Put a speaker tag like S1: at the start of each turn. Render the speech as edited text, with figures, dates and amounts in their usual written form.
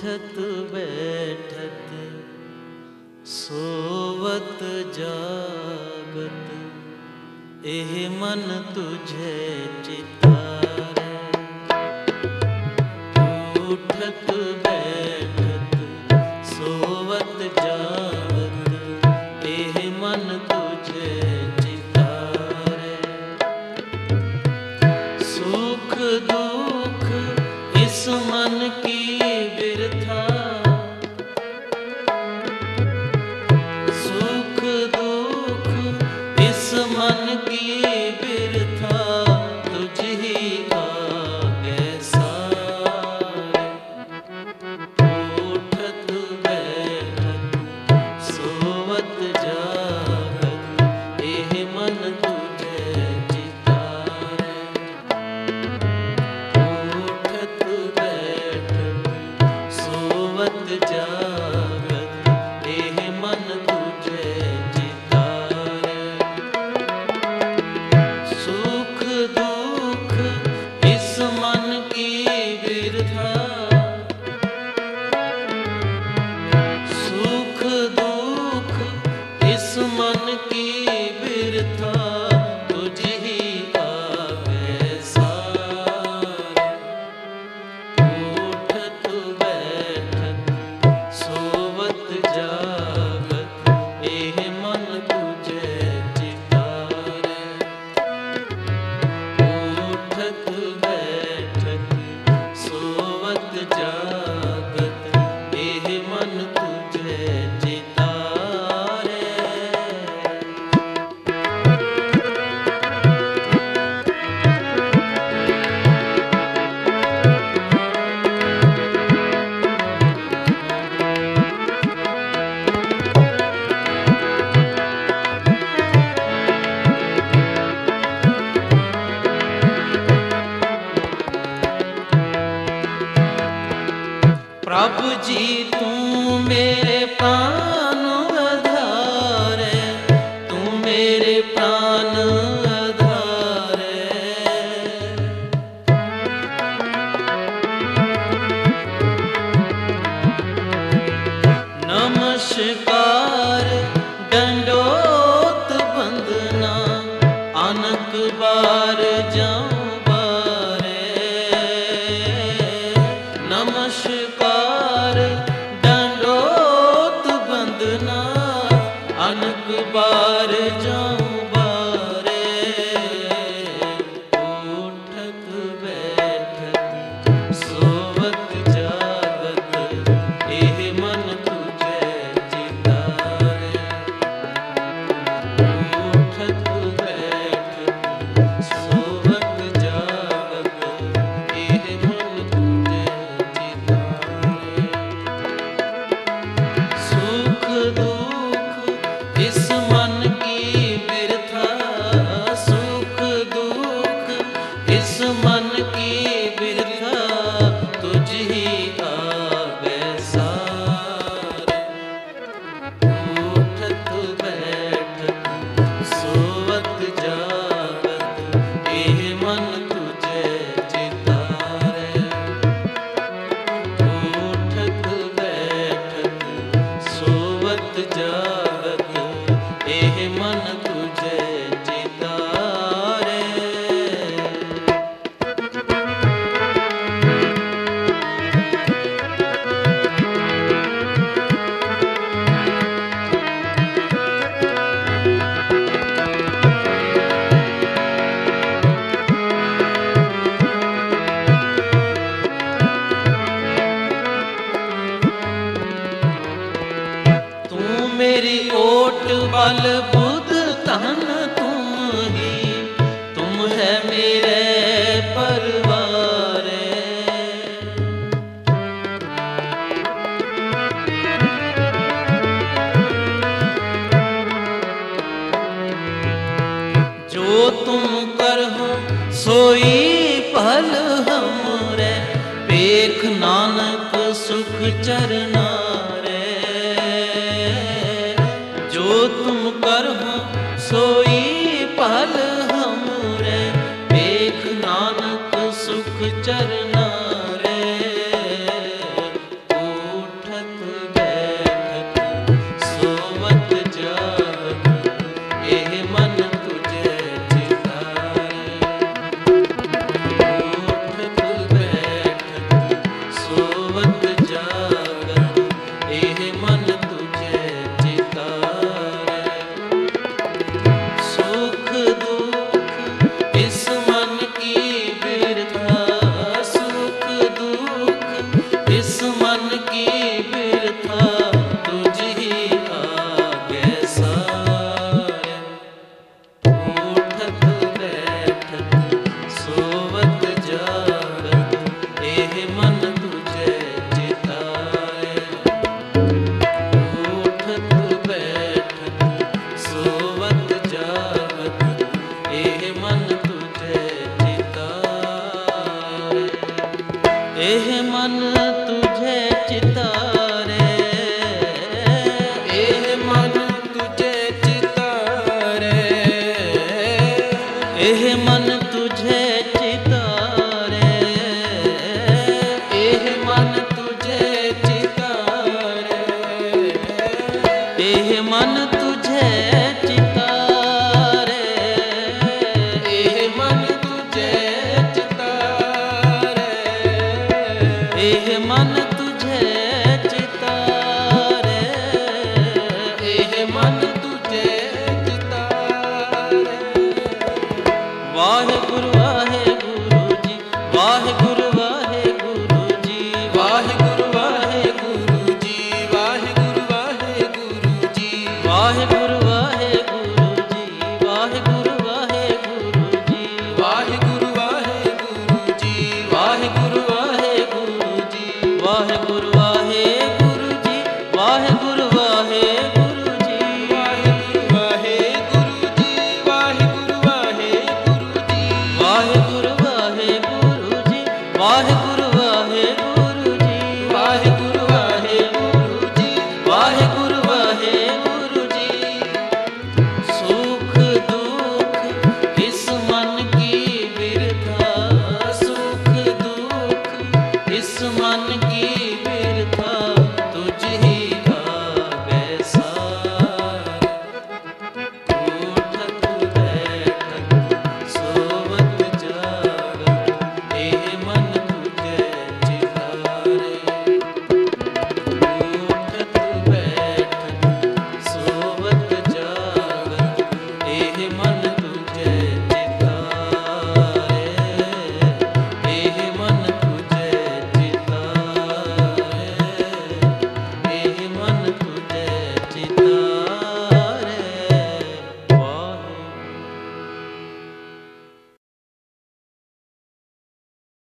S1: उठत बैठत सोवत जागत, एह मन तुझे चितारे। उठत बैठत सोवत जागत, एह मन तुझे चितारे। सुख दुख इस मन की बिरथा, सुख दुख इस मन की बिरथा, तुझ ही आगे सारे। उठत बैठत सोवत जागत, एह मन तुझे चितारे। उठत बैठत सोवत जागत, एह मन तुझे चितारे। सुख दुख इस मन की बिरथा, सुख दुख इस मन की बिरथा, तुझ ही आगे सारे। उठत बैठत सोवत जागत, एह मन तुझे चितारे। उठत बैठत सोवत जागत, एह मन तुझे चितारे। प्रभु जी तू मेरे प्राण आधारे, तू मेरे प्राण आधारे। नमस्कार दंडोत वंदना, अनक बार जाऊं बारे। नमस्कार दंडोत वंदना, अनक बार जाऊं बारे। उठत बैठत सोवत जागत, एह मन तुझे चितारे। उठत बैठत सोवत जागत, एह मन तुझे चितारे। सुख दुख इस मन की बिरथा, सुख दुख इस मन की बिरथा, तुझ ही आगे सारे। उठत बैठत सोवत जागत, एह मन तुझे चितारे। उठत बैठत सोवत जागत, एह मन तुझे चितारे। तू मेरी ओट बल बुध तन तुम ही, तुम है मेरे परवारे। जो तुम करहो सोई पल हमरे, पेख नानक सुख चरना रे। जो तुम करहो सोई पल हमरे, पेख नानक सुख चरना रे। एह मन तुझे चितारे। उठत बैठत सोवत जावत एह मन तुझे चितारे। एह मन तुझे चितारे। एह मन तुझे चितारे। एह मन तुझे चितारे। एह मन तुझे चितारे। एह मन तुझे चितारे। एह मन तुझे चितारे। एह मन तुझे चितारे। एह मन तुझे चितारे। वाहेगुरु वाहेगुरु जी, वाहेगुरु वाहेगुरु जी, वाहेगुरु वाहेगुरु जी, वाहेगुरु वाहेगुरु जी, वाहेगुरु वाहेगुरु जी, वाहेगुरु वाहेगुरु जी, वाहेगुरु वाहेगुरु जी, वाहेगुरु वाहेगुरु जी, वाहेगुरु वाहेगुरु जी, वाहेगुरु वाहेगुरु जी, वाहेगुरु वाहेगुरु जी, वाहेगुरु वाहेगुरु जी, वाहेगुरु वाहेगुरु जी, वाहेगुरु वाहेगुरु जी, वाहेगुरु वाहेगुरु जी, वाहेगुरु वाहेगुरु जी। सुख दुख इस मन की बिरथा, सुख दुख इस मन